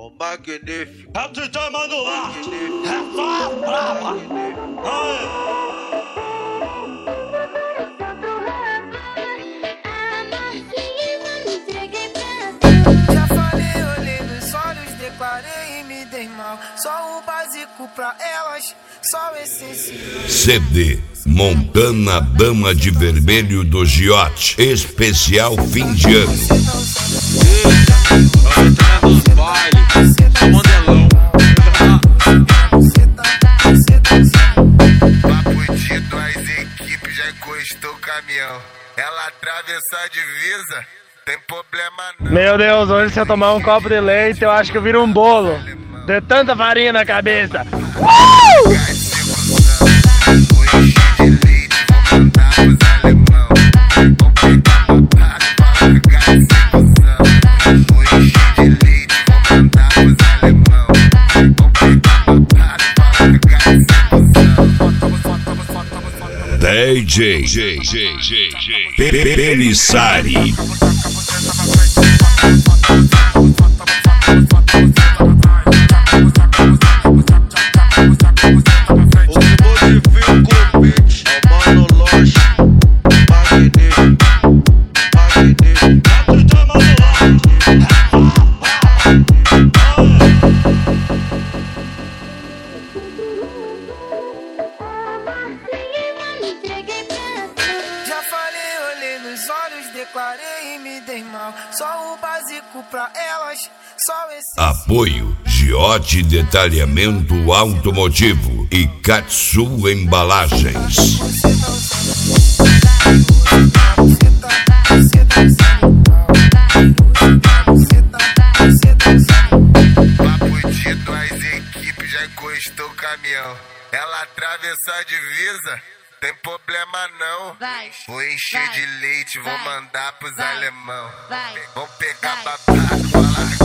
O magnífico. É o DJ Manuá. É só as brava. Já falei, olhei nos olhos, declarei e me dei mal. Só o básico pra elas, só o essencial. CD Montana Dama de Vermelho do Giote, especial fim de ano. Nos bailes, só modelão. Papo de duas equipes, já encostou o caminhão. Ela atravessou a divisa, tem problema não. Meu Deus, hoje se eu tomar um copo de leite, eu acho que eu viro um bolo. De tanta farinha na cabeça. DJ Pelissari. Já falei, olhei nos olhos, declarei e me dei mal. Só o básico pra elas, só o essencial. Apoio Giote Detalhamento Automotivo e Katsu Embalagens. Papo de duas equipes, já encostou o caminhão. Ela atravessou a divisa, tem problema não. Vai, Vou encher vai, de leite, vou vai, mandar pros vai, alemão. vai, Vão pegar vai. babado, vou largar.